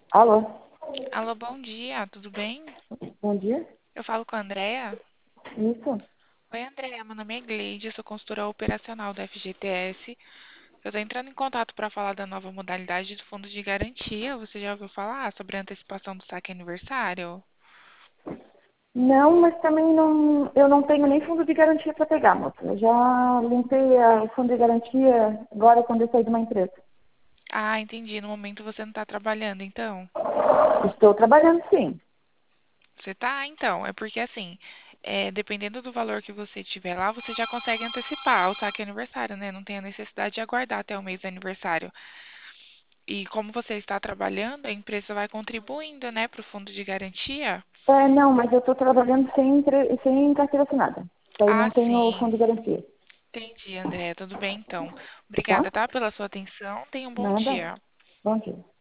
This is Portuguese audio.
Alô, Alô, bom dia, tudo bem? bom dia. Eu falo com a Andrea. Isso? Oi, Andrea, meu nome é Gleide, eu sou consultora operacional da FGTS. Eu estou entrando em contato para falar da nova modalidade do fundo de garantia. Você já ouviu falar sobre a antecipação do saque aniversário? Não, mas também não, eu não tenho nem fundo de garantia para pegar, moça. Eu já limpei o fundo de garantia agora quando eu saí de uma empresa. Ah, entendi. No momento você não está trabalhando, então? Estou trabalhando sim. Você tá? Então, é porque assim, dependendo do valor que você tiver lá, você já consegue antecipar o saque aniversário, né? Não tem a necessidade de aguardar até o mês do aniversário. E como você está trabalhando, a empresa vai contribuindo, né, para o fundo de garantia. Não, mas eu estou trabalhando sem carteira assinada. Daí Ah, não tenho sim. fundo de garantia, Entendi, André. Tudo bem, então. tá? Obrigada, tá, pela sua atenção. Tenha um bom Nada. dia. Bom dia.